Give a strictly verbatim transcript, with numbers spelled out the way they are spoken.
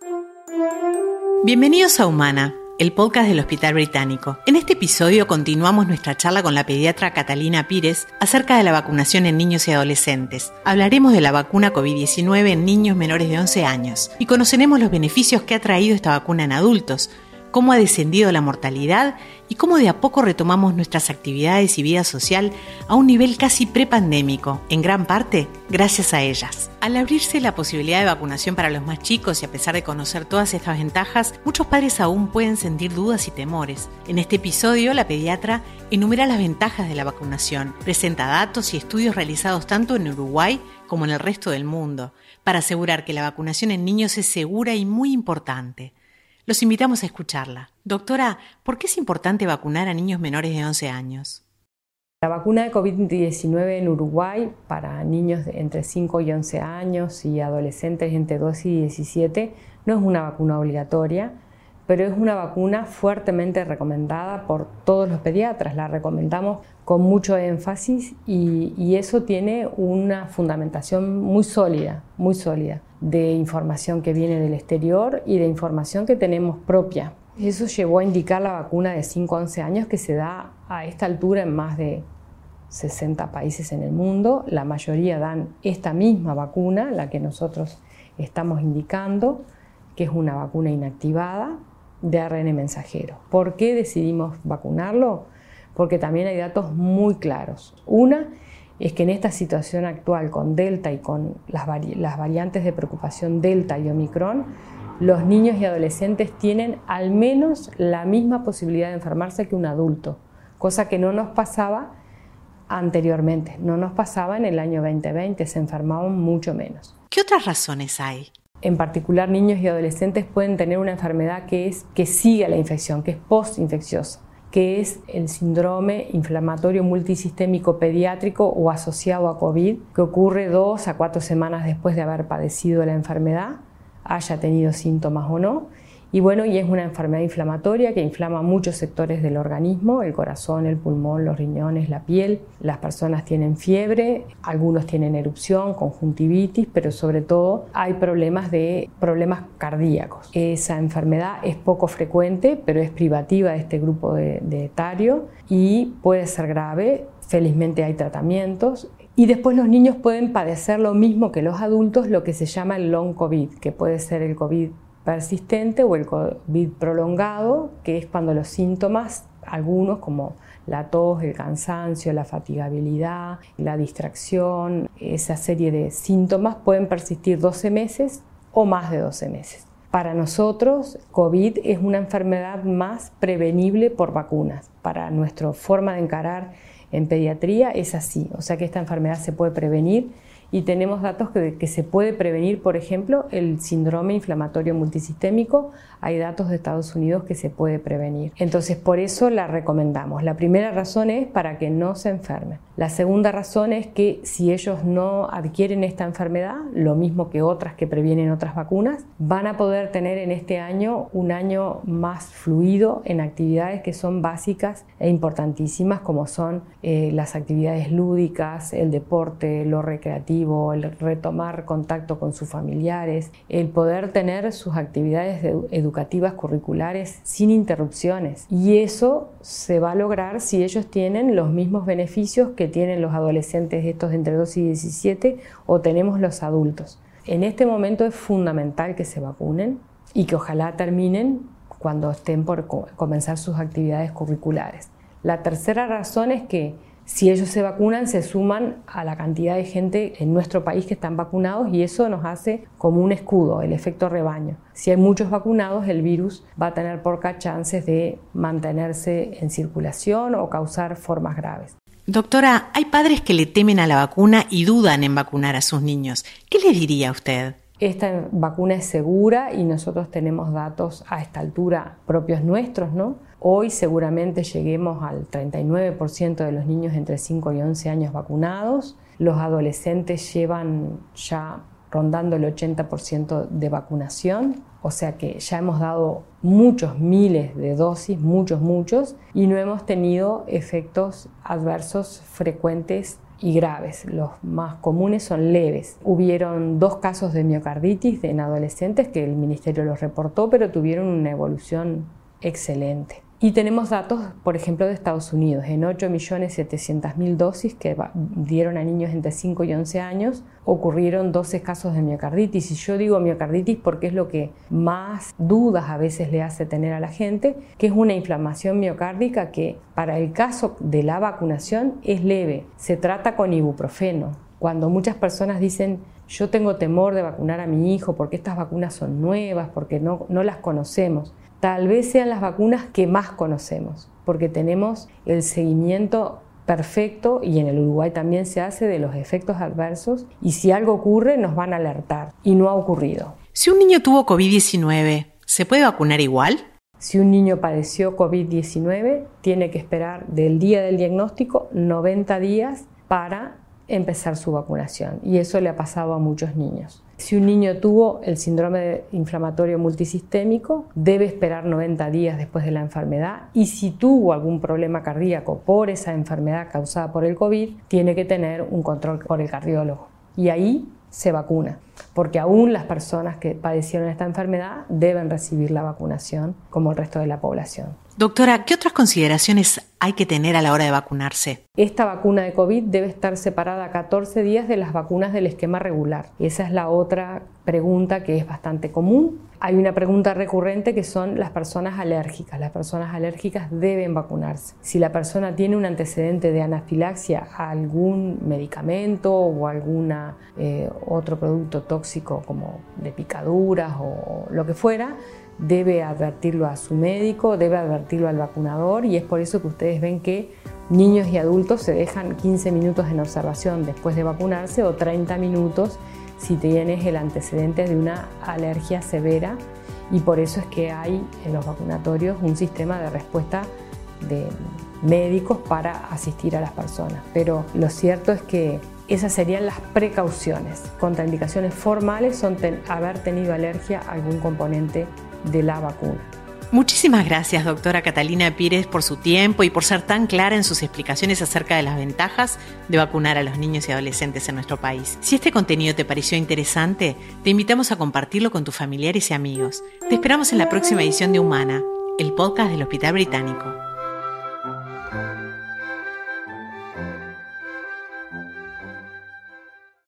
Bienvenidos a Humana, el podcast del Hospital Británico. En este episodio continuamos nuestra charla con la pediatra Catalina Pires acerca de la vacunación en niños y adolescentes. Hablaremos de la vacuna COVID diecinueve en niños menores de once años y conoceremos los beneficios que ha traído esta vacuna en adultos, cómo ha descendido la mortalidad y cómo de a poco retomamos nuestras actividades y vida social a un nivel casi prepandémico, en gran parte gracias a ellas. Al abrirse la posibilidad de vacunación para los más chicos y a pesar de conocer todas estas ventajas, muchos padres aún pueden sentir dudas y temores. En este episodio, la pediatra enumera las ventajas de la vacunación, presenta datos y estudios realizados tanto en Uruguay como en el resto del mundo, para asegurar que la vacunación en niños es segura y muy importante. Los invitamos a escucharla. Doctora, ¿por qué es importante vacunar a niños menores de once años? La vacuna de COVID diecinueve en Uruguay para niños de entre cinco y once años y adolescentes entre doce y diecisiete no es una vacuna obligatoria, pero es una vacuna fuertemente recomendada por todos los pediatras. La recomendamos con mucho énfasis y, y eso tiene una fundamentación muy sólida, muy sólida, de información que viene del exterior y de información que tenemos propia. Eso llevó a indicar la vacuna de cinco a once años que se da a esta altura en más de sesenta países en el mundo. La mayoría dan esta misma vacuna, la que nosotros estamos indicando, que es una vacuna inactivada de A R N mensajero. ¿Por qué decidimos vacunarlo? Porque también hay datos muy claros. Una es que en esta situación actual con Delta y con las, vari- las variantes de preocupación Delta y Omicron, los niños y adolescentes tienen al menos la misma posibilidad de enfermarse que un adulto, cosa que no nos pasaba anteriormente, no nos pasaba en el año veinte veinte, se enfermaban mucho menos. ¿Qué otras razones hay? En particular, niños y adolescentes pueden tener una enfermedad que, es, que sigue a la infección, que es postinfecciosa, que es el síndrome inflamatorio multisistémico pediátrico o asociado a COVID, que ocurre dos a cuatro semanas después de haber padecido la enfermedad, haya tenido síntomas o no. Y bueno, y es una enfermedad inflamatoria que inflama muchos sectores del organismo, el corazón, el pulmón, los riñones, la piel. Las personas tienen fiebre, algunos tienen erupción, conjuntivitis, pero sobre todo hay problemas de problemas cardíacos. Esa enfermedad es poco frecuente, pero es privativa de este grupo de, de etario y puede ser grave. Felizmente hay tratamientos. Y después los niños pueden padecer lo mismo que los adultos, lo que se llama el long COVID, que puede ser el COVID persistente o el COVID prolongado, que es cuando los síntomas, algunos como la tos, el cansancio, la fatigabilidad, la distracción, esa serie de síntomas pueden persistir doce meses o más de doce meses. Para nosotros, COVID es una enfermedad más prevenible por vacunas. Para nuestra forma de encarar en pediatría es así, o sea que esta enfermedad se puede prevenir. Y tenemos datos que, que se puede prevenir, por ejemplo, el síndrome inflamatorio multisistémico. Hay datos de Estados Unidos que se puede prevenir. Entonces, por eso la recomendamos. La primera razón es para que no se enfermen. La segunda razón es que si ellos no adquieren esta enfermedad, lo mismo que otras que previenen otras vacunas, van a poder tener en este año un año más fluido en actividades que son básicas e importantísimas, como son eh, las actividades lúdicas, el deporte, lo recreativo, el retomar contacto con sus familiares, el poder tener sus actividades educativas curriculares sin interrupciones. Y eso se va a lograr si ellos tienen los mismos beneficios que tienen los adolescentes estos de entre doce y diecisiete o tenemos los adultos. En este momento es fundamental que se vacunen y que ojalá terminen cuando estén por comenzar sus actividades curriculares. La tercera razón es que si ellos se vacunan, se suman a la cantidad de gente en nuestro país que están vacunados y eso nos hace como un escudo, el efecto rebaño. Si hay muchos vacunados, el virus va a tener pocas chances de mantenerse en circulación o causar formas graves. Doctora, hay padres que le temen a la vacuna y dudan en vacunar a sus niños. ¿Qué le diría a usted? Esta vacuna es segura y nosotros tenemos datos a esta altura propios nuestros, ¿no? Hoy seguramente lleguemos al treinta y nueve por ciento de los niños entre cinco y once años vacunados. Los adolescentes llevan ya rondando el ochenta por ciento de vacunación, o sea que ya hemos dado muchos miles de dosis, muchos, muchos, y no hemos tenido efectos adversos frecuentes y graves. Los más comunes son leves. Hubieron dos casos de miocarditis en adolescentes que el ministerio los reportó, pero tuvieron una evolución excelente. Y tenemos datos, por ejemplo, de Estados Unidos. En ocho millones setecientas mil dosis que dieron a niños entre cinco y once años, ocurrieron doce casos de miocarditis. Y yo digo miocarditis porque es lo que más dudas a veces le hace tener a la gente, que es una inflamación miocárdica que para el caso de la vacunación es leve. Se trata con ibuprofeno. Cuando muchas personas dicen, yo tengo temor de vacunar a mi hijo porque estas vacunas son nuevas, porque no, no las conocemos. Tal vez sean las vacunas que más conocemos, porque tenemos el seguimiento perfecto y en el Uruguay también se hace de los efectos adversos y si algo ocurre nos van a alertar y no ha ocurrido. Si un niño tuvo covid diecinueve, ¿se puede vacunar igual? Si un niño padeció covid diecinueve, tiene que esperar del día del diagnóstico noventa días para empezar su vacunación y eso le ha pasado a muchos niños. Si un niño tuvo el síndrome inflamatorio multisistémico, debe esperar noventa días después de la enfermedad y si tuvo algún problema cardíaco por esa enfermedad causada por el COVID, tiene que tener un control por el cardiólogo y ahí se vacuna, porque aún las personas que padecieron esta enfermedad deben recibir la vacunación como el resto de la población. Doctora, ¿qué otras consideraciones hay que tener a la hora de vacunarse? Esta vacuna de COVID debe estar separada catorce días de las vacunas del esquema regular. Esa es la otra pregunta que es bastante común. Hay una pregunta recurrente que son las personas alérgicas. Las personas alérgicas deben vacunarse. Si la persona tiene un antecedente de anafilaxia a algún medicamento o algún eh, otro producto tóxico como de picaduras o lo que fuera, debe advertirlo a su médico, debe advertirlo al vacunador y es por eso que ustedes ven que niños y adultos se dejan quince minutos en observación después de vacunarse o treinta minutos si tienes el antecedente de una alergia severa y por eso es que hay en los vacunatorios un sistema de respuesta de médicos para asistir a las personas. Pero lo cierto es que esas serían las precauciones. Contraindicaciones formales son ten- haber tenido alergia a algún componente de la vacuna. Muchísimas gracias, doctora Catalina Pires, por su tiempo y por ser tan clara en sus explicaciones acerca de las ventajas de vacunar a los niños y adolescentes en nuestro país. Si este contenido te pareció interesante, te invitamos a compartirlo con tus familiares y amigos. Te esperamos en la próxima edición de Humana, el podcast del Hospital Británico.